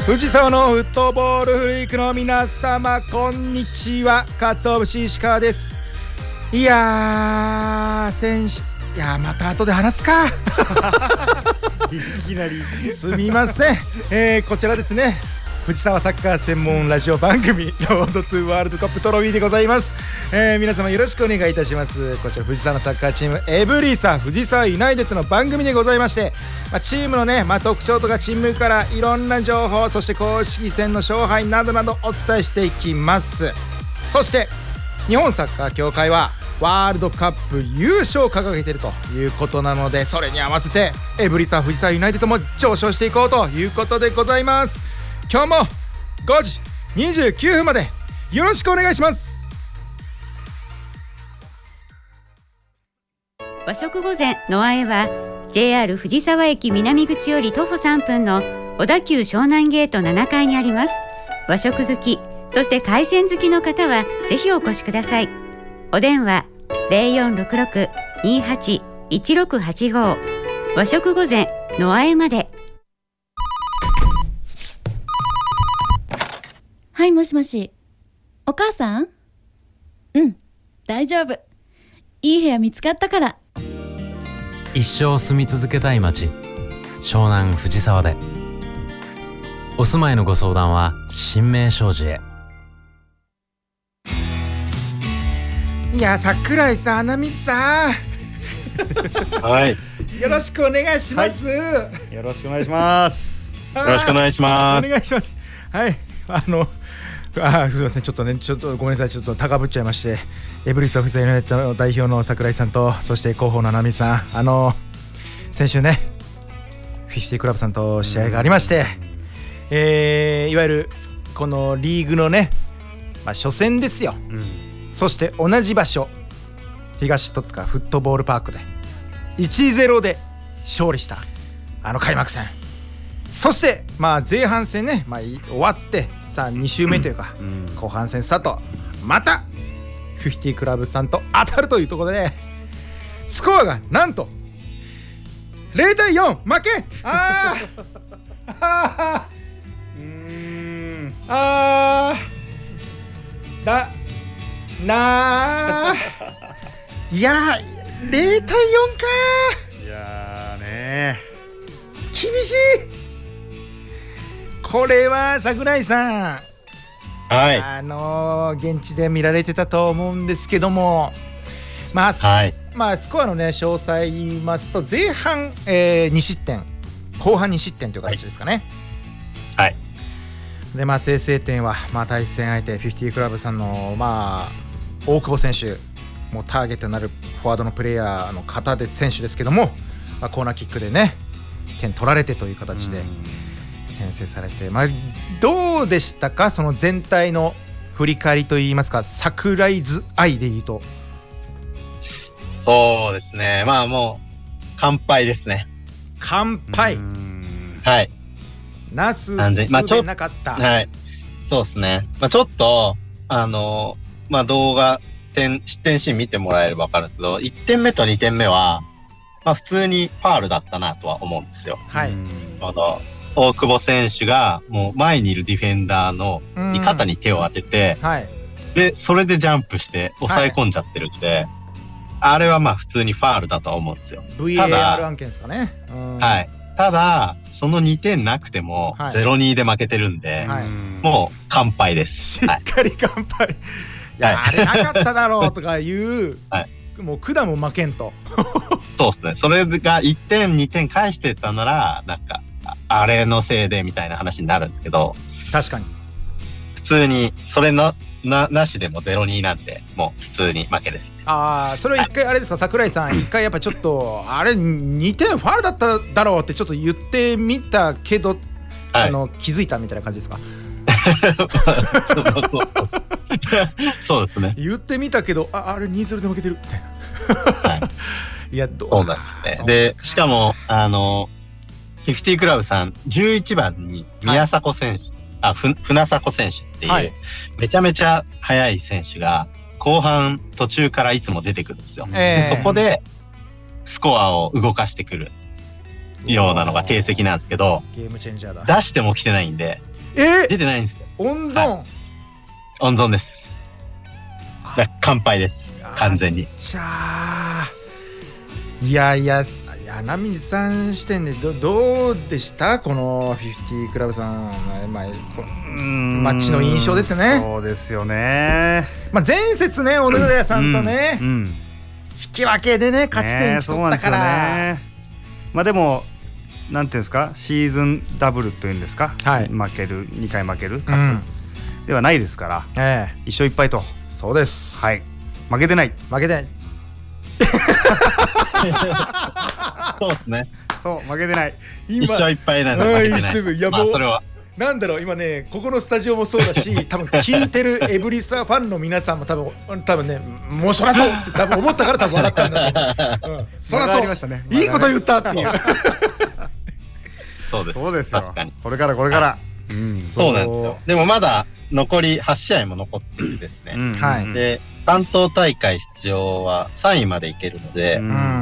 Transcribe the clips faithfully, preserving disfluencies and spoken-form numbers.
藤沢のフットボールフリークの皆様、こんにちは。鰹節石川です。いやー選手いやーまた後で話すかいきなりすみません、えー、こちらですね、藤沢サッカー専門ラジオ番組ロードトゥワールドカップトロフィーでございます。えー、皆様よろしくお願いいたします。こちら藤沢のサッカーチームエブリサ藤沢ユナイテッドの番組でございまして、まあ、チームのね、まあ、特徴とかチームからいろんな情報、そして公式戦の勝敗などなどお伝えしていきます。そして日本サッカー協会はワールドカップ優勝を掲げているということなので、それに合わせてエブリサ藤沢ユナイテッドも上昇していこうということでございます。今日もごじにじゅうきゅうふんまでよろしくお願いします。 和食御膳のあえは ジェイアール 藤沢駅南口より徒歩さんぷんの小田急湘南ゲートななかいにあります。和食好き、そして海鮮好きの方はぜひお越しください。お電話 ゼロよんろくろく にはち いちろくはちご 和食御膳のあえまで。 はい、もしもし。お母さん？うん、大丈夫。いい部屋見つかったから。 一生住み続けたい街、湘南藤沢で。お住まいのご相談は新名商事へ。 いや、桜井さん、穴水さんはい、 よろしくお願いします、 はい、よろしくお願いします。 よろしくお願いします。 お願いします。はい、あのあすみません、ちょっとね、ちょっとごめんなさい、ちょっと高ぶっちゃいまして、エブリス藤沢ユナイテッドの代表の桜井さんと、そして広報の奈美さん、あの先週ねフィフティクラブさんと試合がありまして、えー、いわゆるこのリーグのね、まあ、初戦ですよ、うん、そして同じ場所、東戸塚フットボールパークで いちたいゼロ で勝利したあの開幕戦、そしてまあ前半戦ね、まあ、終わってさあに週目というか、うん、後半戦スタート、またフィフティクラブさんと当たるというところで、スコアがなんとゼロたいよん負け。あーあーうーんあーだなーいやーゼロたいよんかー。 いやーねー厳しい。これは桜井さん、 はい、 あのー、現地で見られてたと思うんですけども、まあ、はい、まあ、スコアのね詳細言いますと、前半、えー、に失点、後半に失点という形ですかね。 はい。 で、まあ、先制点は、まあ、対戦相手フィフティクラブさんの、まあ、大久保選手、もうターゲットになるフォワードのプレイヤーの方で選手ですけども、まあ、コーナーキックでね点取られてという形で先制されて、まあ、どうでしたか、その全体の振り返りといいますか、桜井ズ愛でいうと。 そうですね、まあもう完敗ですね。 完敗。 はい。 なすすべなかった。 はい。そうですね。まあ、ちょっとあのまあ動画点失点シーン見てもらえれば分かるんですけど、いってんめとにてんめはまあ普通にファールだったなとは思うんですよ。 はい。 あの大久保選手がもう前にいるディフェンダーの肩に手を当てて、 はい、 でそれでジャンプして抑え込んじゃってるんで、はい、あれはまあ普通にファールだとは思うんですよ。 ブイエーアール 案件ですかね。 はい。ただそのにてんなくても ゼロたいに で負けてるんで、はい、もう完敗です。 しっかり完敗、はい、いや、はい、あれなかっただろうとかいう、はい、もう管も負けんとそうですね。それがいってんにてん返してたならなんかあれのせいでみたいな話になるんですけど、 確かに普通にそれ な, な, なしでも ゼロたいに なんでもう普通に負けです、ね。 ああ、それは一回あれですか、はい、桜井さん一回やっぱちょっとあれにてんファウルだっただろうってちょっと言ってみたけど、はい、あの気づいたみたいな感じですか。 そうですね。 言ってみたけど あ, あれ にたいゼロ で負けてるみたいな、はい、いやどうそうなんですね。でしかもあのフィフティクラブさんじゅういちばんに宮迫選手、はい、あふ船迫選手っていう、はい、めちゃめちゃ速い選手が後半途中からいつも出てくるんですよ、えー、でそこでスコアを動かしてくるようなのが定石なんですけど、 ゲームチェンジャーだ。 出しても来てないんでえ出てないんですよ。 温存、 はい、温存です。だ乾杯です。完全に。 じゃあいやいや柳水さん視点で ど, どうでしたこのフィフティクラブさん、まあ、マッチの印象ですね。 そうですよね、 まあ、前節ね小野寺さんとね、 うんうん、 引き分けでね勝ち点いち取ったから、 ね、まあでもなんていうんですかシーズンダブルというんですか、はい、負けるにかい負ける勝つ、うん、ではないですから、ええ、一勝いっぱいと。 そうです、 はい、負けてない負けてないそうですね。 そう負けてない。 一勝いっぱいなんで負けてない。 いやもう、まあ、それはなんだろう今ねここのスタジオもそうだし多分聞いてるエブリサファンの皆さんも多分多分ねもうそらそうって多分思ったから多分笑ったんだと思う、うん、そらそう、ね、いいこと言ったっていうそうですそうですよ。 確かにこれからこれから、 うん、そうなんですよ。でもまだ残りはち試合も残ってるですね、うんはい、で関東大会出場はさんいまでいけるので、うん、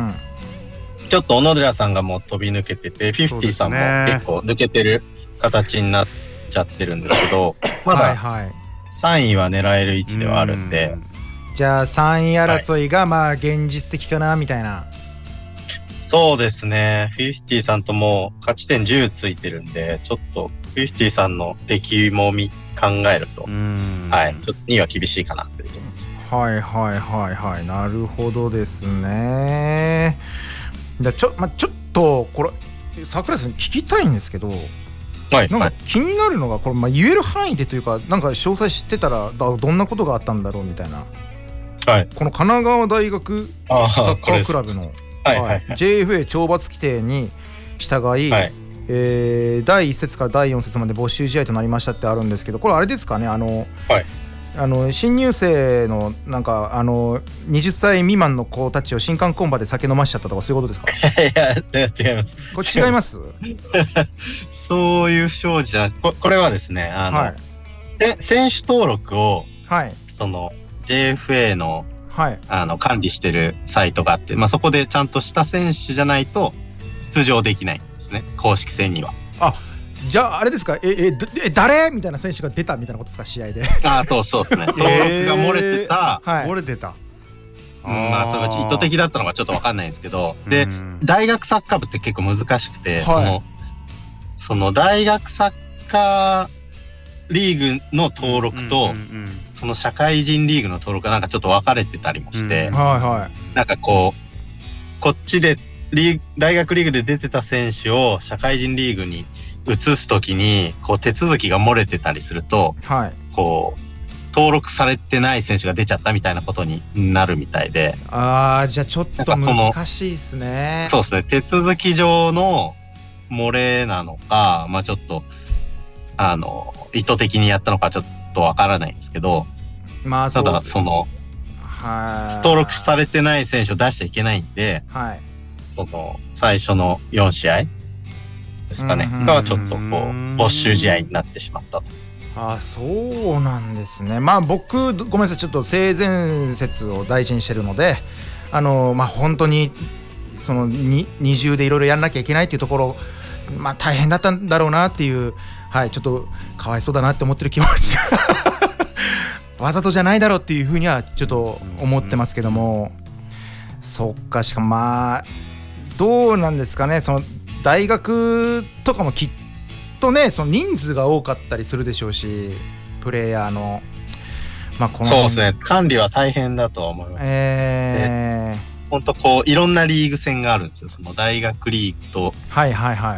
ちょっと小野寺さんがもう飛び抜けててフィフティさんも結構抜けてる形になっちゃってるんですけどまださんいは狙える位置ではあるんで、はいはい、 じゃあさんい争いがまあ現実的かなみたいな、はい、 そうですね。フィフティさんとも勝ち点じゅうついてるんでちょっとフィフティさんの出来も見考えると、はい、ちょっとには厳しいかなって思います。 はいはいはいはい、なるほどですね。じゃちょ、ま、ちょっとこれ桜井さんに聞きたいんですけど、はい、なんか気になるのがこれ、まあ、言える範囲でというかなんか詳細知ってたらどんなことがあったんだろうみたいな、はい、この神奈川大学サッカークラブの、はいはいはい、ジェイエフエー 懲罰規定に従い、はいえー、だいいっ節からだいよん節まで没収試合となりましたってあるんですけどこれあれですかねあの、はいあの新入生のなんかあのはたち未満の子たちを新歓コンパで酒飲ましちゃったとかそういうことですか？ いや違います。 これ違います？ そういう賞じゃここれはですねあの、はい、選手登録を、はい、その ジェイエフエー の、はい、あの管理してるサイトがあって、まあ、そこでちゃんとした選手じゃないと出場できないんですね公式戦には。あじゃああれですかえええ誰みたいな選手が出たみたいなことですか試合で。 あそうそうですね。登録が漏れてた、 えーはい、漏れてた。 うん、まあそれが意図的だったのかちょっと分かんないんですけどで大学サッカー部って結構難しくて、はい、そのその大学サッカーリーグの登録と、うんうんうん、その社会人リーグの登録がなんかちょっと分かれてたりもして、うんはいはい、なんかこうこっちでリー大学リーグで出てた選手を社会人リーグに移すときにこう手続きが漏れてたりすると、はい、こう登録されてない選手が出ちゃったみたいなことになるみたいで。 あーじゃあちょっと難しいですね。 そうですね手続き上の漏れなのか、まあ、ちょっとあの意図的にやったのかちょっとわからないんですけど、まあ、ただその登録されてない選手を出しちゃいけないんで、はい、その最初のよん試合ですかねがちょっとこう没収試合になってしまったと。 あそうなんですね。まあ僕ごめんなさいちょっと性善説を大事にしてるのであのまあ本当にそのに二重でいろいろやんなきゃいけないっていうところまあ大変だったんだろうなっていうはいちょっとかわいそうだなって思ってる気持ちわざとじゃないだろうっていうふうにはちょっと思ってますけども、そっかしかもまあどうなんですかねその大学とかもきっとねその人数が多かったりするでしょうしプレイヤーの、 まあ、このそうですね管理は大変だとは思います。えー、本当こういろんなリーグ戦があるんですよ。その大学リーグとはいはいはい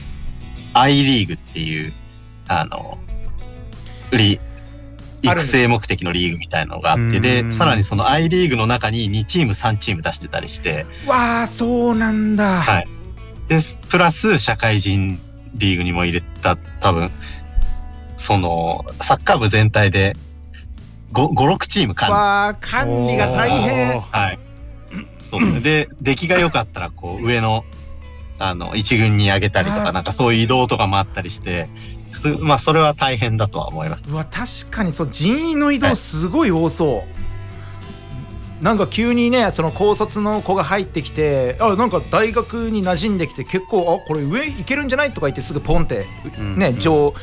I リーグっていうあのリ育成目的のリーグみたいなのがあってでさらにその I リーグの中ににチームさんチーム出してたりしてわあそうなんだ。 はいでプラス社会人リーグにも入れた多分そのサッカー部全体でご、ろくチーム管理。 わー管理が大変。 はい。そうですね。で出来が良かったらこう上のあの一軍に上げたりとかなんかそういう移動とかもあったりして、まあそれは大変だとは思います。 うわ確かにそう人員の移動すごい多そう。はいなんか急にねその高卒の子が入ってきてあなんか大学に馴染んできて結構あこれ上行けるんじゃないとか言ってすぐポンってね、うんうん、上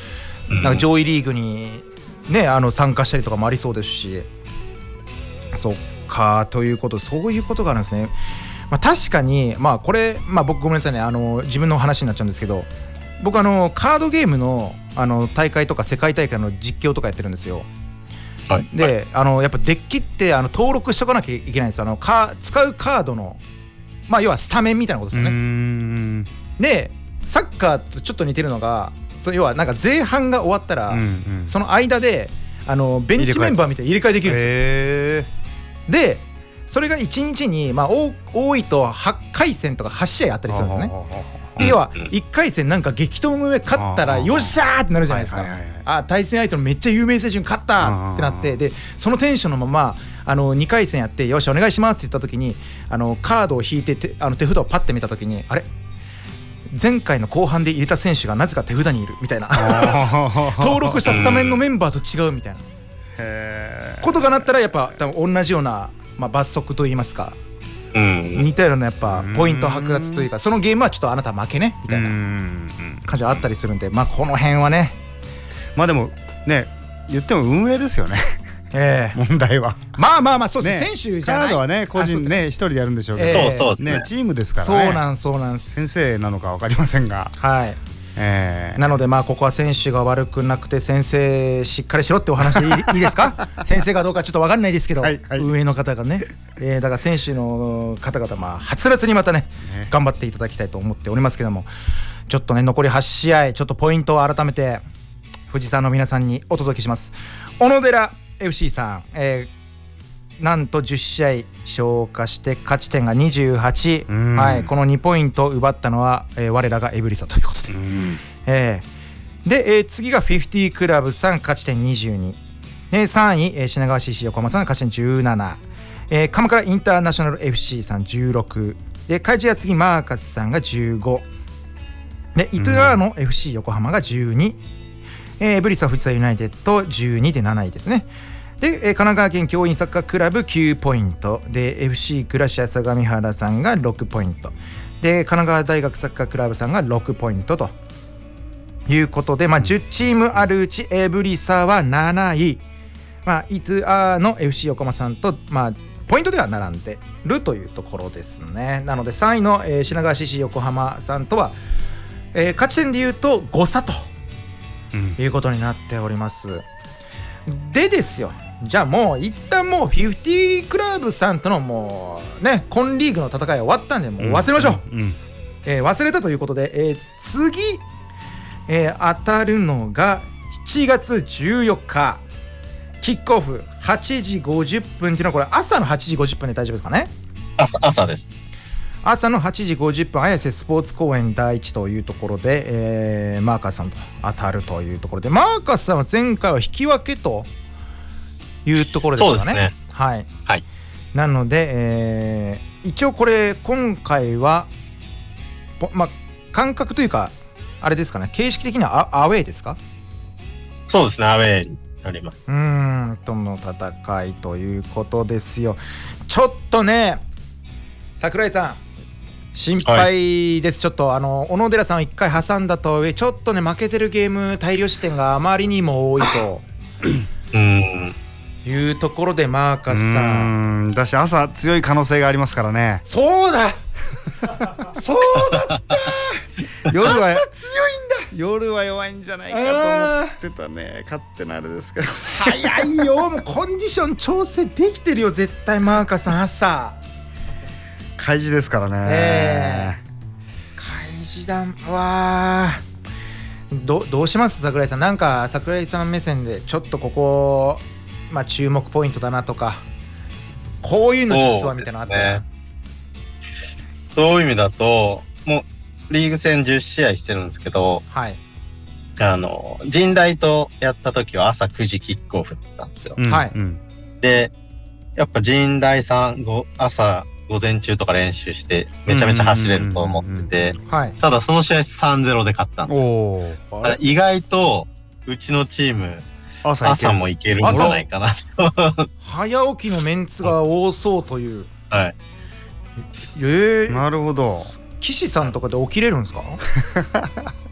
なんか上位リーグにねあの参加したりとかもありそうですし、そっかということそういうことがあるんですね。まあ、確かにまあこれまあ僕ごめんなさいねあの自分の話になっちゃうんですけど、僕あのカードゲームのあの大会とか世界大会の実況とかやってるんですよ。 はい、 で、 はい、 あのやっぱデッキってあの登録しとかなきゃいけないんですよ。あのか使うカードのまあ要はスタメンみたいなことですよね。うーんでサッカーとちょっと似てるのが、その要はなんか前半が終わったら、うんうん、その間であのベンチメンバーみたいに入れ替えできるんですよ。でそれがいちにちに、まあ、多いとはちかい戦とかはち試合あったりするんですね。で要はいっかい戦なんか激闘の上勝ったらよっしゃーってなるじゃないですか。あ対戦相手のめっちゃ有名選手に勝ったってなって、でそのテンションのままあのにかい戦やってよしお願いしますって言った時にあのカードを引いててあの手札をパッて見た時にあれ前回の後半で入れた選手がなぜか手札にいるみたいな登録したスタメンのメンバーと違うみたいなことがなったらやっぱ多分同じような、まあ、罰則といいますか、うん、似たようなやっぱポイント剥奪というか、そのゲームはちょっとあなた負けねみたいな感じはあったりするんで、まあこの辺はねまあでもね言っても運営ですよね。えー、問題はまあまあまあそうですね、選手じゃないカードはね個人ね一人でやるんでしょうけど、 そうそうですね、 チームですからね。 そうなんそうなん先生なのか分かりませんが、 はい、えー、なのでまあここは選手が悪くなくて先生しっかりしろってお話でい い, いいですか先生かどうかちょっと分かんないですけど、はいはい、運営の方がね、えー、だから選手の方々まあはつらつにまた ね, ね頑張っていただきたいと思っておりますけども、ちょっとね残りはち試合ちょっとポイントを改めて藤沢の皆さんにお届けします。小野寺エフシー さん、えー、なんとじゅっ試合消化して勝ち点がにじゅうはち、はい、このにポイント奪ったのは、えー、我らがエブリサということで、えー、で、えー、次がフィフティクラブさん勝ち点にじゅうに、でさんい、えー、品川 シーシー 横浜さん勝ち点じゅうなな、えー、鎌倉インターナショナル エフシー さんじゅうろくで、開示は次マーカスさんがじゅうごで、イトゥアーの エフシー 横浜がじゅうに、えー、ブリサ藤沢ユナイテッドじゅうにでなないですね。で、えー、神奈川県教員サッカークラブきゅうポイントで エフシー クラシア相模原さんがろくポイントで、神奈川大学サッカークラブさんがろくポイントということで、まあ、じゅうチームあるうちエブリサはなない、まあ、イトゥアーの エフシー 横浜さんと、まあ、ポイントでは並んでるというところですね。なのでさんいの、えー、品川 シーシー 横浜さんとは、えー、勝ち点でいうとご差ということになっております、うん、でですよ、じゃあもう一旦もうフィフティクラブさんとのもうね今リーグの戦い終わったんでもう忘れましょう、うんうんうん、えー、忘れたということで、えー、次、えー、当たるのがしちがつじゅうよっかキックオフはちじごじゅっぷんっていうのはこれ朝のはちじごじゅっぷんで大丈夫ですかね。 朝, 朝です朝のはちじごじゅっぷん綾瀬スポーツ公園第一というところで、えー、マーカスさんと当たるというところで、マーカスさんは前回は引き分けというところですかね。 そうですね、 はい、 はい、 なので、えー、一応これ今回はまあ感覚というかあれですかね、形式的には ア, アウェーですか。 そうですね、アウェーになります。 うーんとの戦いということですよ。ちょっとね櫻井さん心配です、はい、ちょっとあの小野寺さんをいっかい挟んだとちょっとね負けてるゲーム大量失点があまりにも多いとうんいうところでマーカスさんだし朝強い可能性がありますからね。 そうだそうだった夜は朝強いんだ。 夜は弱いんじゃないかと思ってたね。勝手なあれですけど早いよもうコンディション調整できてるよ絶対マーカスさん朝開示ですからね、えー、開示だわー ど, どうします櫻井さん。なんか櫻井さん目線でちょっとここ、まあ、注目ポイントだなとかこういうの実はみたいなのあったら。 そういう意味だともうリーグ戦じゅっ試合してるんですけど、はい、あの神大とやった時は朝くじキックオフだったんですよ、うんはい、でやっぱ神大さんご朝午前中とか練習してめちゃめちゃ走れると思ってて、ただその試合 さんたいゼロ で勝ったんですよ。だから意外とうちのチーム朝, 朝もいけるんじゃないかな早起きのメンツが多そうという、 はい、 えー、 なるほど。 岸さんとかで起きれるんですか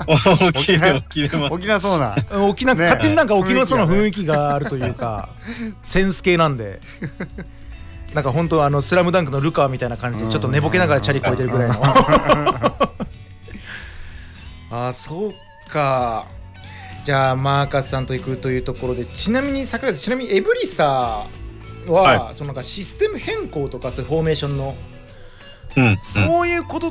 起きれ起きれます。 起きなそうな起きな、ね、勝手になんか起きなそうな雰囲気があるというか、センス系なんでなんか本当あのスラムダンクのルカみたいな感じでちょっと寝ぼけながらチャリこいてるぐらいのあ、そうか。じゃあマーカスさんと行くというところで、ちなみに桜井さん、ちなみにエブリサは、はい、そのなんかシステム変更とかそういうフォーメーションの、 うん、 そういうことって、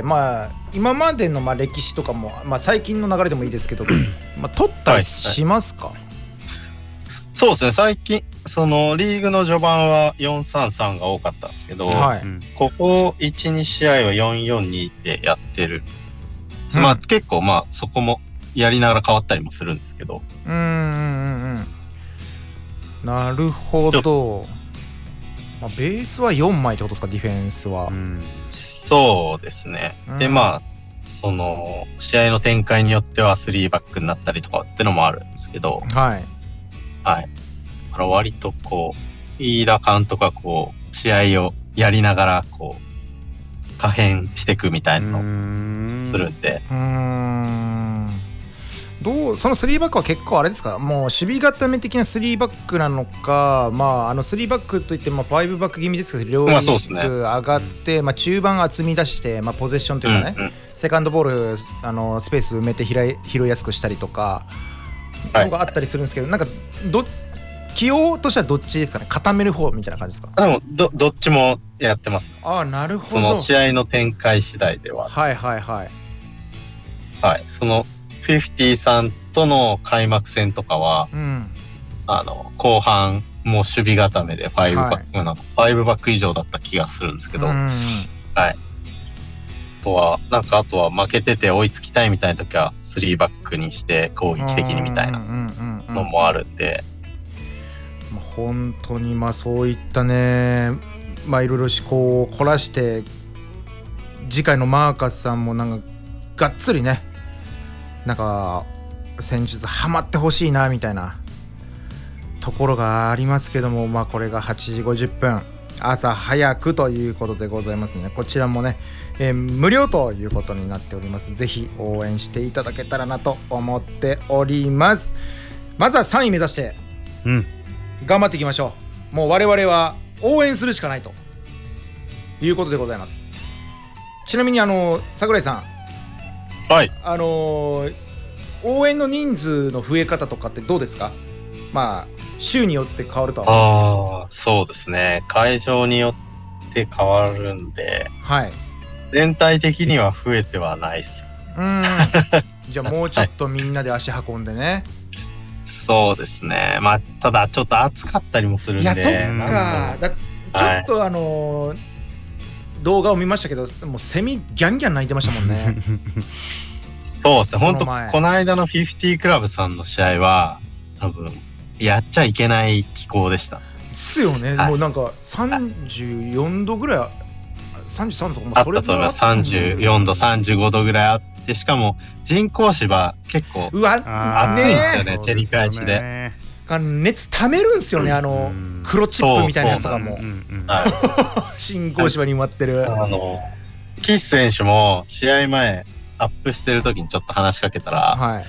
まあ今までのまあ歴史とかも、まあ、最近の流れでもいいですけどまあ取ったりしますか？はいはい、 そうですね、最近そのリーグの序盤はよんさんさんが多かったんですけど、はい、ここ いちに 試合はよんよんにでやってる、うん、まあ結構まあそこもやりながら変わったりもするんですけど、 うんうんうんうん、なるほど。まあ、ベースはよんまいってことですか、ディフェンスは。うん、 そうですね、うん、でまあその試合の展開によってはスリーバックになったりとかってのもあるんですけど、 はいはい、だから割とこう飯田監督はこう試合をやりながらこう可変していくみたいなのをするんで、 うーん、どう、そのスリーバックは結構あれですか、もう守備固め的なスリーバックなのか、まああのスリーバックといってもファイブバック気味ですけど、両ウィング上がって、まあ、まあ中盤厚み出して、まあ、ポゼッションというかね、うんうん、セカンドボールあのスペース埋めて拾い拾いやすくしたりとかのがあったりするんですけど、はい、なんかど起用としてはどっちですかね、固める方みたいな感じですか？ でも ど, どっちもやってます。 ああ、なるほど。 その試合の展開次第では、 はいはいはいはい、そのフィフティさんとの開幕戦とかは、うん、あの後半もう守備固めでファイブバック、はい、なんかファイブバック以上だった気がするんですけど、うん、はい。あとはなんかあとは負けてて追いつきたいみたいな時はスリーバックにして攻撃的にみたいなのもあるんで、 本当にまあそういったね、まあいろいろ思考を凝らして次回のマーカスさんもなんかがっつりね、なんか戦術ハマってほしいなみたいなところがありますけども、まあこれがはちじごじゅっぷん朝早くということでございますね。こちらもね、えー、無料ということになっております。ぜひ応援していただけたらなと思っております。まずはさんい目指して頑張っていきましょう。もう我々は応援するしかないということでございます。ちなみにあの櫻井さん、 はい、 あのー、応援の人数の増え方とかってどうですか？まあ週によって変わるとは思うんですけど。 あ、そうですね、会場によって変わるんで、はい、全体的には増えてはないです。 うーんじゃあもうちょっとみんなで足運んでね、はい、 そうですね。まあただちょっと暑かったりもするんで。 いや、そっか、だちょっとあのーはい、動画を見ましたけど、もうセミギャンギャン鳴いてましたもんねそうですね、本当この間のフィフティクラブさんの試合は多分やっちゃいけない気候でしたですよね、はい、もうなんかさんじゅうよんどぐらい、さんじゅうさんどとかもそれぐらいあったと思うんですよ。さんじゅうよんどさんじゅうごどぐらいあって、しかも人工芝結構うわ暑いんですよね、照り返しで。 熱溜めるんすよね、あの黒チップみたいなやつがもう人工芝に埋まってる。 あの岸選手も試合前アップしてる時にちょっと話しかけたら、はい、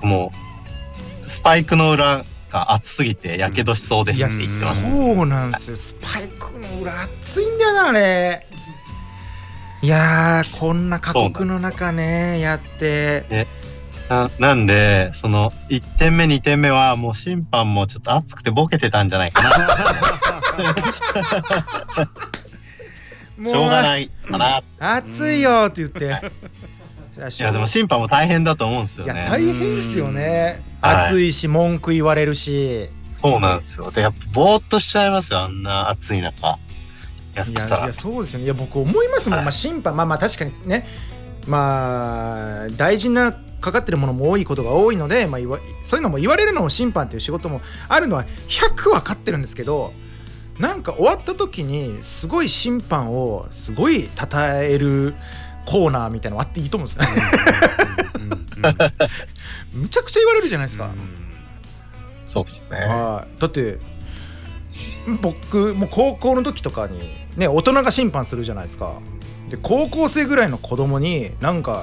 もうスパイクの裏が熱すぎてやけどしそうですって言ってました。 そうなんですよ、スパイクの裏熱いんだよなあれ。いやー、こんな過酷の中ねやってな, なんでそのいってんめにてんめはもう審判もちょっと熱くてボケてたんじゃないかなもうしょうがないかな、 熱いよって言っていやでも審判も大変だと思うんですよね。 いや大変ですよね、暑いし文句言われるし。 そうなんですよ。でやっぱぼーっとしちゃいますよ、あんな暑い中やってたら。 いやいやそうですよね。いや僕思いますもん、はい、まあ、審判まあまあ確かにね、まあ大事なかかってるものも多いことが多いので、まあ、そういうのも言われるのも審判という仕事もあるのはひゃく分かってるんですけど、なんか終わった時にすごい審判をすごい称えるコーナーみたいなのあっていいと思うんですよねむちゃくちゃ言われるじゃないですか。 そうですね。 だって僕もう高校の時とかにね、大人が審判するじゃないですか。で高校生ぐらいの子供になんか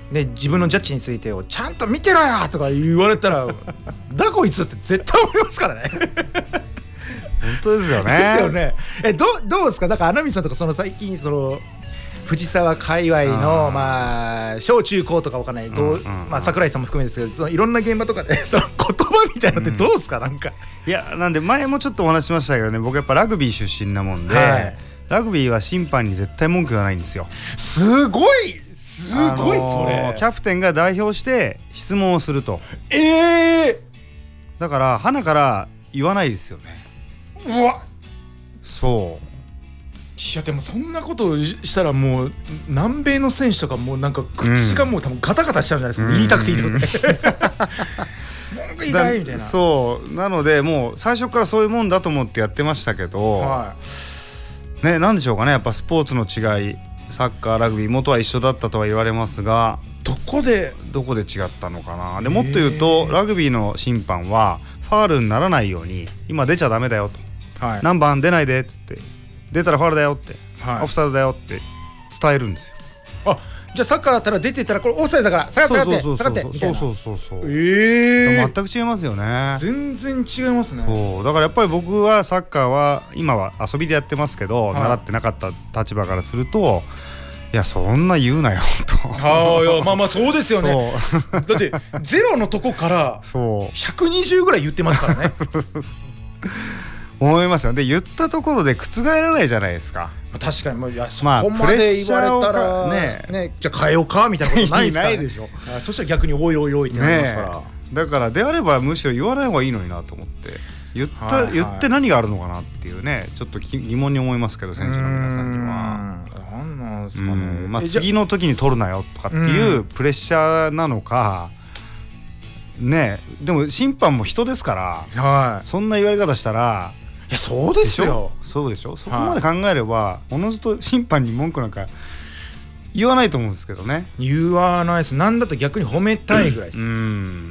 ね、自分のジャッジについてをちゃんと見てろよとか言われたらだこいつって絶対思いますからね本当ですよねですよね。え ど, どうですか。だから穴見さんとかその最近その藤沢界隈のまあ小中高とかわかんない、どう、うんうんうん、まあ桜井さんも含めですけど、そのいろんな現場とかでその言葉みたいなのってどうですか、うん、なんかいやなんで前もちょっとお話しましたけどね、僕やっぱラグビー出身なもんで、はい、ラグビーは審判に絶対文句がないんですよ。 すごいすごい、それ、 あのー、キャプテンが代表して質問をすると。 えー、 だから鼻から言わないですよね。 うわそういやでもそんなことをしたらもう南米の選手とかもうなんか口がもう多分ガタガタしちゃうんじゃないですか、うん、言いたくて言いたくて文句言いたいみたいな。 そうなのでもう最初からそういうもんだと思ってやってましたけど、はい、ね、なんでしょうかね、やっぱスポーツの違い、サッカーラグビー元は一緒だったとは言われますが、 どこでどこで違ったのかな。でもっと言うとラグビーの審判はファールにならないように今出ちゃダメだよと、はい、何番出ないでっつって、出たらファウルだよって、はい、オフサイドだよって伝えるんですよ。 あ、じゃあサッカーだったら出てたらこれオフサイドだから下がって下がってみたいな。 そうそうそうそう、 えー、 全く違いますよね。 全然違いますね。 そうだからやっぱり僕はサッカーは今は遊びでやってますけど、はい、習ってなかった立場からすると、いやそんな言うなよと。 あいやまあまあそうですよね。だってゼロのとこからひゃくにじゅうぐらい言ってますからね。 思いますよ。で言ったところで覆らないじゃないですか。 確かにもういやそこまで言われたら、ねね、じゃあ変えようかみたいなことないですから、ね、 ないでしょ。 そしたら逆においおいおいってなりますから、ね、 だからであればむしろ言わない方がいいのになと思って言った、はいはい、言って何があるのかなっていうね、ちょっと疑問に思いますけど、選手の皆さんには何なんですかね、 まあ、次の時に取るなよとかっていうプレッシャーなのかね。でも審判も人ですから、はい、そんな言われ方したら、 いやそうですよ。 そうでしょ。そこまで考えれば、はい、おのずと審判に文句なんか言わないと思うんですけどね。 言わないです。なんだと逆に褒めたいぐらいです。うん、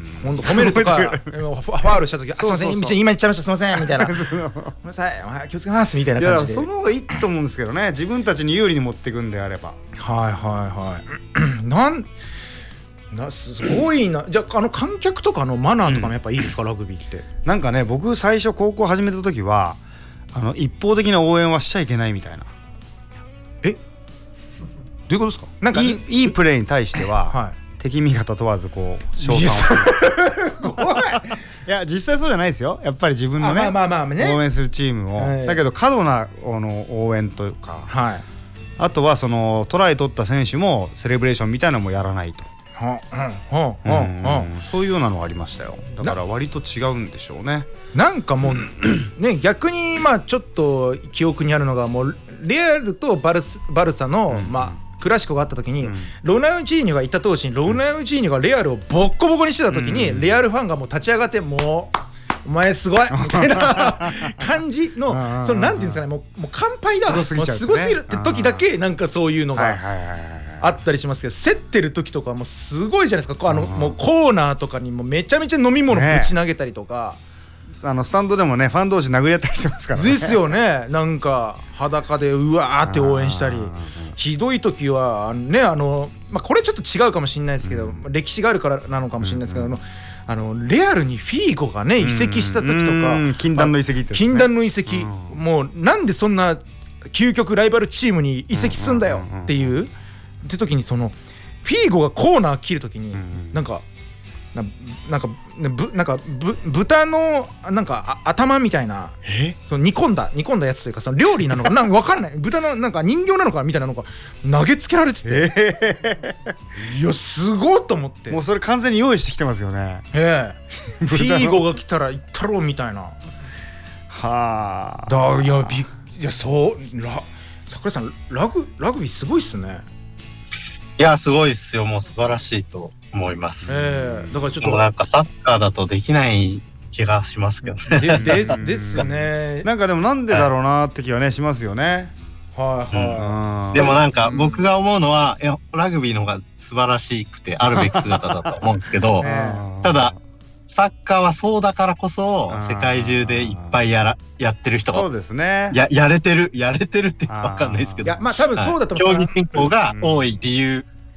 本当褒めるとかファールした時、あ、すいません今言っちゃいました、すいませんみたいな、ごめんなさい気をつけますみたいな感じで。 いやその方がいいと思うんですけどね、自分たちに有利に持っていくんであれば。 はいはいはいなんなすごいな。じゃあ、あの観客とかのマナーとかもやっぱいいですか、うん、ラグビーって。 なんかね、僕最初高校始めた時はあの一方的な応援はしちゃいけないみたいな。 えどういうことですか。 なんかいい、いいプレーに対しては、はい、敵味方問わずこう称賛をする。怖い。いや実際そうじゃないですよ。やっぱり自分のね、まあまあまあね、応援するチームを、はい、だけど過度なあの応援というか、はい、あとはそのトライ取った選手もセレブレーションみたいなのもやらないと。そういうようなのがありましたよ。だから割と違うんでしょうね。 なんかもうね、逆にまあちょっと記憶にあるのが、もうレアルとバルス、バルサの、うん、まあクラシコがあった時に、うん、ロナウジーニョがいた当時にロナウジーニョがレアルをボッコボコにしてた時に、うん、レアルファンがもう立ち上がって、もうお前すごいみたいな感じのそのなんていうんですかね、もう、もう乾杯だ、もうすごすぎるって時だけなんかそういうのがあったりしますけど、競ってる時とかもうすごいじゃないですか。あのもうコーナーとかにもめちゃめちゃ飲み物ぶち投げたりとか、 ね、あのスタンドでもねファン同士殴り合ったりしてますからね。 ですよね。なんか裸でうわーって応援したり、ひどい時はね、あの、まあ、これちょっと違うかもしれないですけど、うん、歴史があるからなのかもしれないですけど、うんうん、あのレアルにフィーゴがね移籍した時とか、 禁断の移籍って、ね、 禁断の移籍、うん、もうなんでそんな究極ライバルチームに移籍すんだよっていうって時に、そのフィーゴがコーナー切る時に、うん、なんかななんかぶなんかぶ豚のなんか頭みたいな、えその煮込んだ煮込んだやつというか、その料理なのかなんか分からない豚のなんか人形なのかみたいなのが投げつけられてて、えー、いやすごいと思って。 もうそれ完全に用意してきてますよね。 ええフィーゴが来たら行ったろうみたいな。はあ。だいやびいやそうラ桜井さんラグラグビーすごいっすね。 いやすごいっすよ。もう素晴らしいと思います。 えー、だからちょっともうなんかサッカーだとできない気がしますけどね。 でですですね。 なんかでもなんでだろうなって気はねしますよね。 はいはい。 うん、でもなんか僕が思うのは、いやラグビーの方が素晴らしくてあるべき姿だと思うんですけど、ただサッカーはそうだからこそ世界中でいっぱいやらやってる人が、 そうですね、 ややれてるやれてるって分かんないですけど、 いやまあ多分そうだと思う。 競技人口が多い理由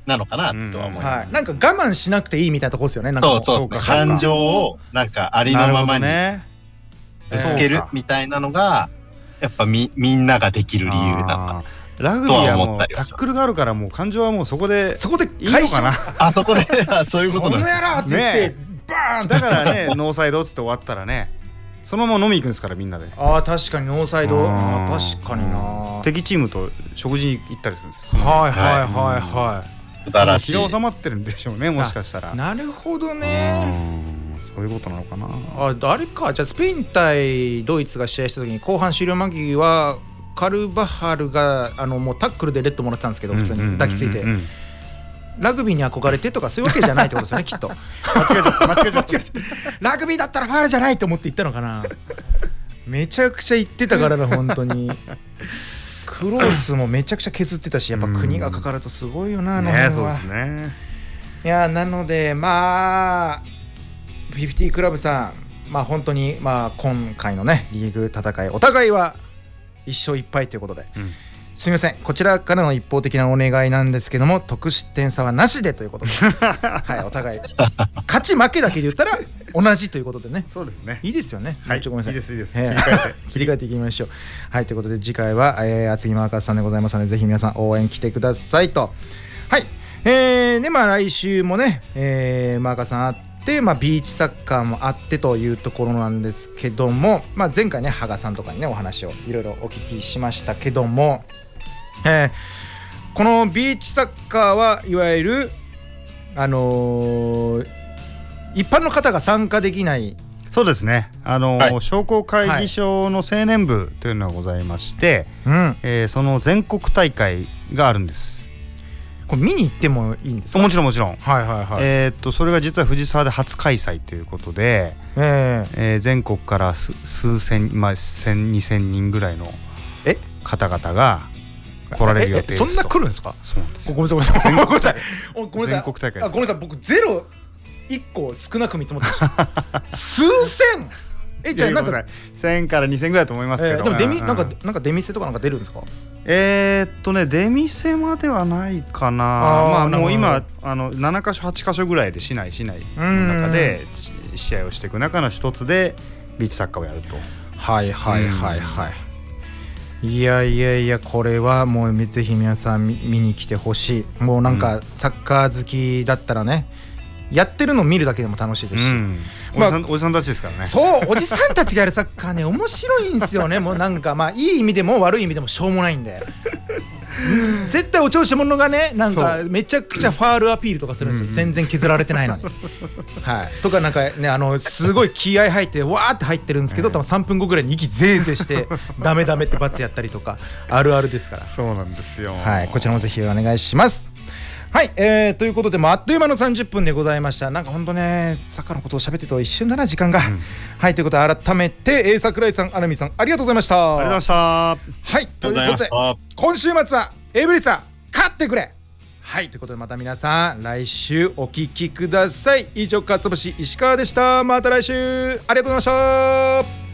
なのかなとは思います、 はい、なんか我慢しなくていいみたいなとこですよね。なんかそうそうそう、感情をなんかありのままにぶつけるみたいなのがやっぱ み, みんなができる理由なんだ。 ラグビーはもうタックルがあるからもう感情はもうそこでそこでいいのかな。 あそこでそういうことなんです。 この野郎って言って、ね、バーンだからねノーサイドっつって終わったらねそのまま飲み行くんですからみんなで。 ああ確かにノーサイド、ああ確かにな。 敵チームと食事に行ったりするんです。 はいはいはいはい、 素晴らしい。 気が収まってるんでしょうねもしかしたら。 なるほどね。 そういうことなのかな。 ああれか。じゃあスペイン対ドイツが試合した時に後半終了間際カルバハルがあのもうタックルでレッドもらったんですけど普通に抱きついて、ラグビーに憧れてとかそういうわけじゃないってことですよねきっと。 間違えちゃった間違えちゃったラグビーだったらファウルじゃないと思って言ったのかな。めちゃくちゃ言ってたからな本当に。クロスもめちゃくちゃ削ってたし、やっぱ国がかかるとすごいよなあの辺は。 ね、そうですね。 いやなのでまあフィフティクラブさん、まあ本当にまあ今回のねリーグ戦いお互いはいっ勝いっ敗ということで、うん、すみませんこちらからの一方的なお願いなんですけども得失点差はなしでということではいお互い勝ち負けだけで言ったら同じということでね。 そうですね。 いいですよね。 はい、 ちょごめんなさい。 いいですいいです。 えー、切り替えて切り替えていきましょう。はいということで次回は、えー、厚木マーカーさんでございますのでぜひ皆さん応援来てくださいと。はい。えー、でまあ来週もね、えー、マーカーさんあって、まあ、ビーチサッカーもあってというところなんですけども、まあ、前回ね羽賀さんとかにねお話をいろいろお聞きしましたけども、えー、このビーチサッカーはいわゆるあのー、一般の方が参加できない。 そうですね、あのーはい、商工会議所の青年部というのがございまして、はい、えー、その全国大会があるんです。 これ見に行ってもいいんですか？ もちろんもちろん、 はいはいはい、 えー、っとそれが実は藤沢で初開催ということで、えーえー、全国から数千、まあ、せん、にせんにんぐらいの方々が来られる予定ですと。 そんな来るんですか？ そうなんです。 ごめんなさいごめんなさいごめんなさいごめんなさい全国大会です。 あごめんなさい僕ゼロいっこ少なく見積もってました数千えじゃあなんかせんからにせんぐらいだと思いますけど、えー、 でも出み、うん、なんかなんか出店とかなんか出るんですか？ えー、っとね出店まではないかな。あまあもう今あのななかしょはちかしょぐらいで市内市内の中で試合をしていく中の一つでビーチサッカーをやると。 はいはいはいはい、いやいやいやこれはもうぜひ皆さん 見, 見に来てほしい。もうなんかサッカー好きだったらね、やってるのを見るだけでも楽しいですし、うん、 おじさん、まあ、おじさんたちですからね。 そうおじさんたちがやるサッカーね面白いんですよね。もうなんかまあいい意味でも悪い意味でもしょうもないんで絶対お調子者がねなんかめちゃくちゃファールアピールとかするんですよ、うん、全然削られてないのにはいとかなんかねあのすごい気合入ってわーって入ってるんですけど、多分さんぷんごぐらいに息ぜいぜいしてダメダメって罰やったりとかあるあるですから。 そうなんですよ。 はい、こちらもぜひお願いします。はい、えー、ということで、まあ、あっという間のさんじゅっぷんでございました。なんかほんとねサッカーのことを喋ってると一瞬だな時間が、うん、はいということで改めて、えー、桜井さんアナミさんありがとうございました。 ありがとうございました。はいということで今週末はエブリさん勝ってくれ。はいということでまた皆さん来週お聞きください。以上かつぼし石川でした。また来週ありがとうございました。